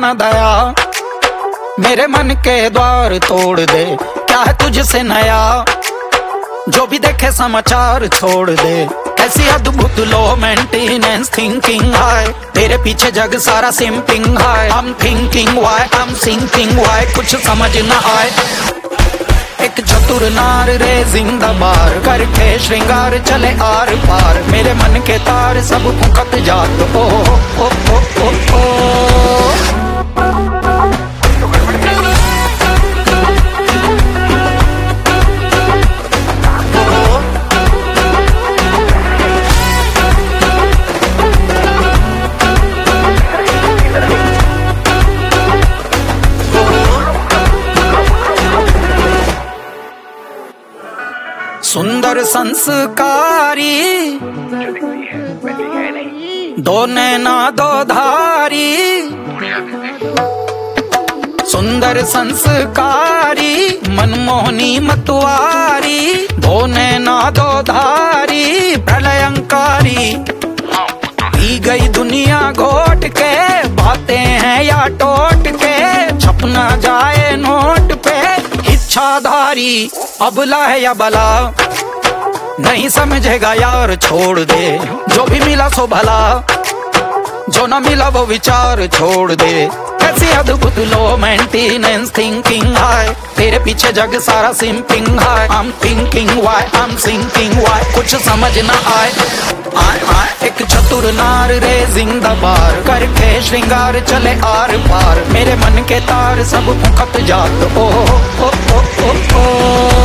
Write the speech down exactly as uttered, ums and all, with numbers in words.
न दया, मेरे मन के द्वार तोड़ दे, क्या है तुझसे नया, जो भी देखे समाचार छोड़ दे। ऐसी अद्भुत लो मेंटेनेंस थिंकिंग हाय, तेरे पीछे जग सारा सिंपिंग हाय। I'm thinking why, I'm thinking why, कुछ समझ न आए। एक चतुर नार रेजिंग द बार, करके श्रृंगार चले आर पार, मेरे मन के तार सब फुकत जात ओ ओ ओ ओ ओ। सुंदर संस्कारी दो नैना दो धारी, सुंदर संस्कारी मनमोहनी मतवारी, दो नैना दो धारी प्रलयंकारी। पी गई दुनिया घोट के, बातें हैं या टोट के, छपना जाए नोट पे इच्छाधारी। अबला है या बला नहीं समझेगा यार, छोड़ दे, जो भी मिला सो भला, जो ना मिला वो विचार छोड़ दे। कैसी अद्भुत लो मेंटेनेंस थिंकिंग हाय, तेरे पीछे जग सारा सिंपिंग हाय। I'm thinking why, I'm thinking why, कुछ समझ ना आए आए आए। एक चतुर नार रेजिंग द बार, करके श्रृंगार चले आर पार, मेरे मन के तार सब फुकत जात ओ ओ ओ ओ ओ।